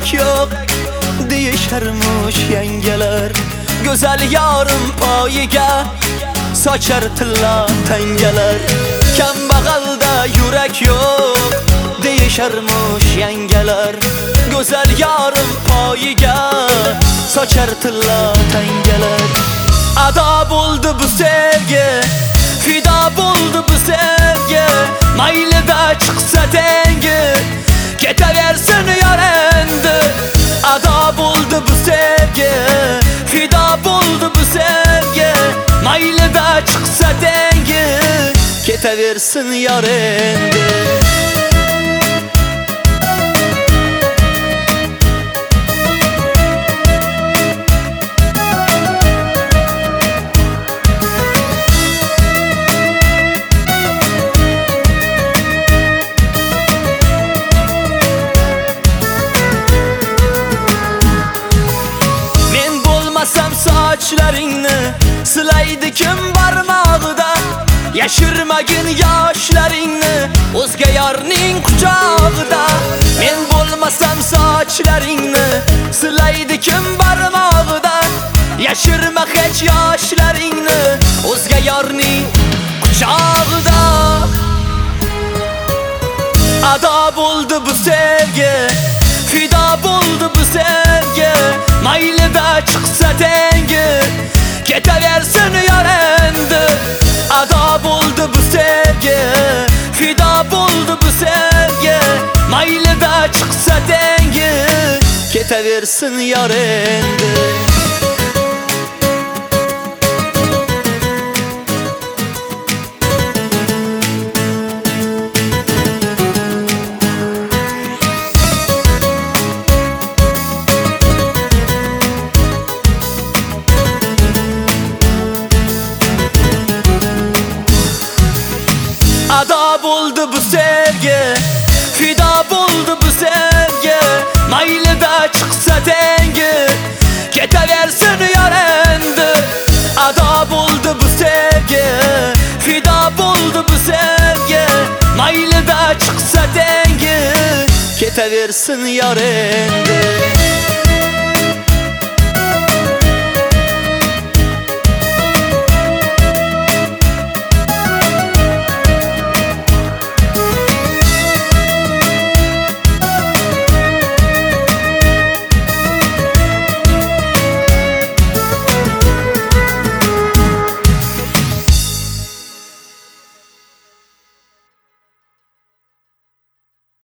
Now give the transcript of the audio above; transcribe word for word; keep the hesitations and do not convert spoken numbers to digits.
yürek yok deyişermiş yengeler. Güzel yarım payiga saçar tilla tengeler. Kambag'alda yürek yok deyişermiş yengeler. Güzel yarım payiga saçar tilla tengeler. Ada buldu bu sevgi, fida buldu bu sevgi. Mayli da çıksa dengi, ketaversin yarendi. Ada buldu bu sevgi, fida buldu bu sevgi. Mayli da çıksa dengi, ketaversin yarendi. Saçlaringni silaydi kim barmog'ida. Yashirmagin yoshlaringni o'zga yorning quchog'ida. Men bo'lmasam sochlaringni silaydi kim barmog'ida. Yashirma hech yoshlaringni o'zga yorning quchog'ida. Ado bo'ldi bu sevgi, fido bo'ldi bu sevgi. Maylida chiqsa dengi, ketaversin yarendi. Ado bo'ldi bu sevgi, fido bo'ldi bu sevgi. Maylida chiqsa dengi, ketaversin yarendi. Ado bo'ldi bu sevgi, fido bo'ldi bu sevgi. Maylida chiqsa dengi, ketaversin yarendi. Ado bo'ldi bu sevgi, fido bo'ldi bu sevgi. Maylida chiqsa dengi, ketaversin yarendi.